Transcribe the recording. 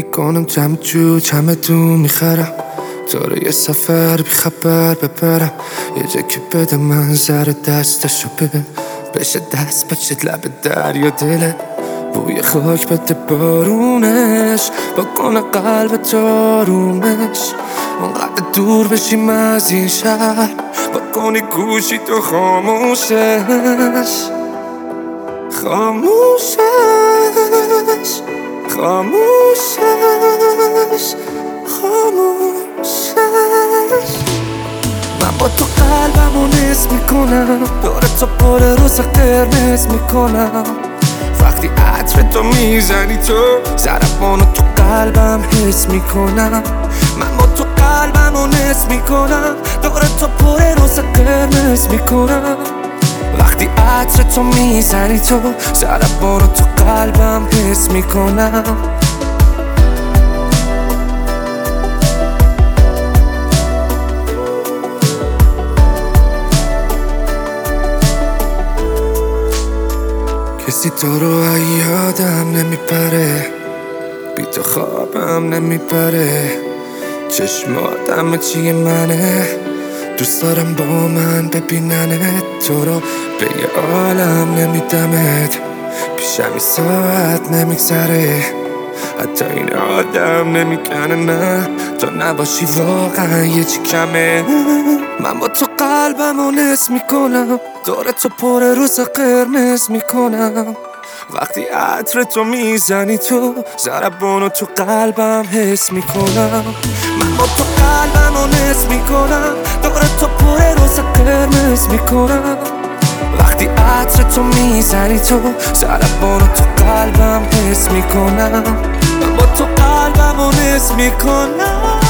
میکنم جمع جو چمدون میخرم تو رو یه سفر بی خبر ببرم یه جا که بده منظر دستشو ببین بشه دست بشه لب دریا دلت بوی خاک بده بارونش بکنه قلب تو آرومش اونقدر دور بشیم از این شهر بکنی گوشی تو خاموشش خاموشش خاموشش خاموشش من با تو قلبمو نصف میکنم دور تو پر روز قرمز میکنم وقتی عطر تو میزنی تو ضربانو تو قلبم حس میکنم من با تو قلبمو نصف میکنم دور تو پر روز قرمز میکنم وقتی عطر تو میزنی تو ضربانو تو قلبم حس میکنم کسی تو رو یادم نمیپره بی تو خوابم نمیبره چشمات همه چی منه دوست دارم با من ببیننت تو رو به یه عالم نمیدمت پیشم این ساعت نمیگذره حتی این آدم نمیکنه نه تو نباشی واقعا یه چی کمه من با تو قلبمو نصف میکنم دور تو پر روز قرمز میکنم وقتی عطر تو میزنی تو ضربانو تو قلبم حس میکنم من با تو قلبمو نصف میکنم دور تو پر روز قرمز میکنم وقتی عطر تو میزنی تو ضربانو تو قلبم حس میکنم من با تو قلبمو نصف میکنم